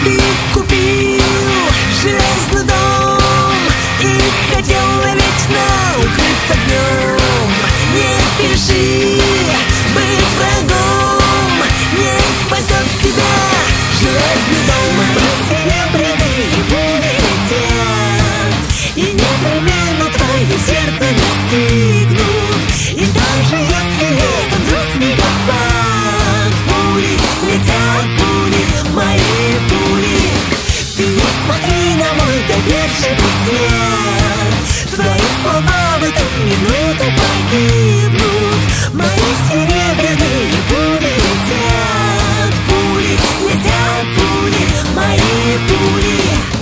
Ты купил железный дом и хотел навечно укрыться в нем. Не спеши быть врагом, не спасет тебя железный дом. Мои серебряные пули летят и непременно твое сердце достигнут. И даже если это вдруг снегопад, пули летят, пули, мои пули. Ты не смотри на мой доверчивый взгляд, твои слова в эту минуту погибнут. Мои серебряные пули летят, пули, мои пули.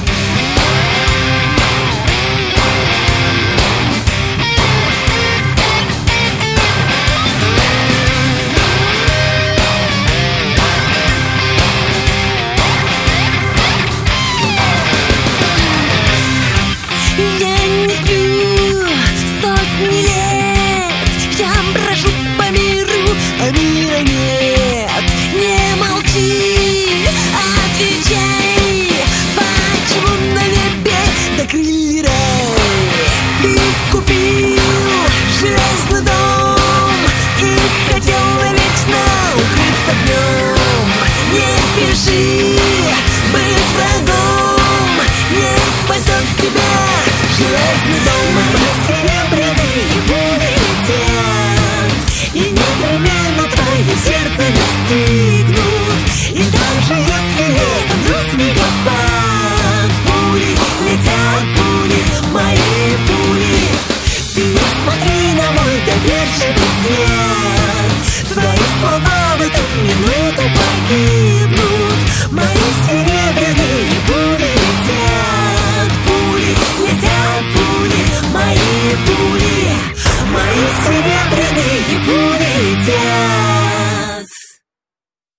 Я не сплю сотни лет, я брожу по миру, а мира нет. Не молчи, отвечай, почему на небе закрыли рай? Ты купил железный дом и хотел навечно укрыться в нем. Не спеши быть врагом, не спасет тебя железный дом. Мои серебряные пули летят и непременно твое сердце достигнут. И даже если это вдруг снегопад, пули летят, пули, мои пули. Ты не смотри на мой доверчивый взгляд, твои слова в эту минуту погибнут.